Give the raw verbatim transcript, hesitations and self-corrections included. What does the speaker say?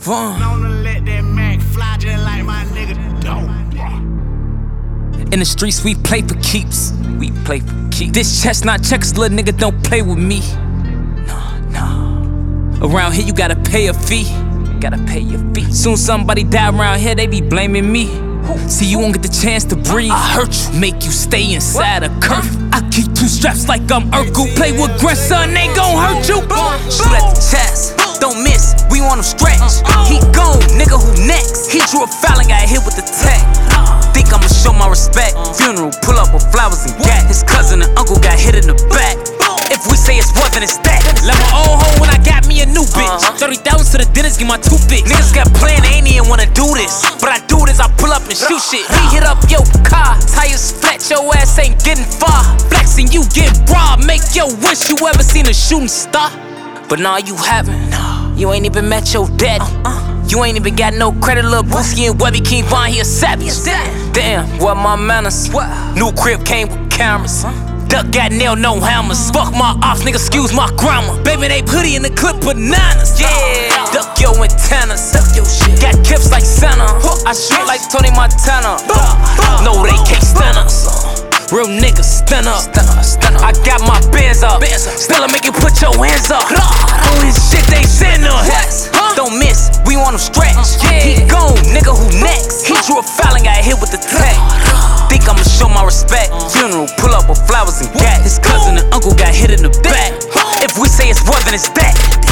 Vaughn. Known to let that Mac fly just like my nigga dope. In the streets, we play for keeps. We play for keeps. This chestnut checkers, little nigga, don't play with me. Nah, nah. Around here, you gotta pay a fee. Gotta pay your fee. Soon somebody die around here, they be blaming me. See, you won't get the chance to breathe. I hurt you, make you stay inside a curfew. I keep two straps like I'm Urkel. Play with grandson, they gon' hurt you. Shoot at the chest, don't miss, we want him stretch. He gone, nigga, who next? He drew a foul and got hit with the tech. Think I'ma show my respect. Funeral, pull up with flowers and gat. His cousin and uncle got hit in the back. If we say it's more than it's that. Left my old hoe when I got me a new bitch. thirty thousand to the dentist, get my toothpick. Niggas got plan, they ain't even wanna do this. But I do this, I pull up and shoot shit. We hit up your car, tires flat, your ass ain't getting far. Flexing, you get robbed, make your wish you ever seen a shooting star. But nah, you haven't. You ain't even met your daddy. You ain't even got no credit, lil' Booski and Webby King Von, he a savage. Damn, what my manners? New crib came with cameras. Duck got nailed, no hammers. Fuck my ops, nigga, excuse my grammar. Baby, they putty in the clip bananas. Yeah, duck your antennas. Got clips like Santa. I shoot like Tony Montana. No, they can't stand us. Real niggas, stand up. I got my bands up. Still I make you put your hands up. On his shit, they send us. Don't miss, we want him stretch. He gone, nigga, who next? He drew a foul and got hit with the tech. Think I'ma show my respect. Funeral, pull up with flowers and gat. His cousin and uncle got hit in the back. If we say it's more than it's that.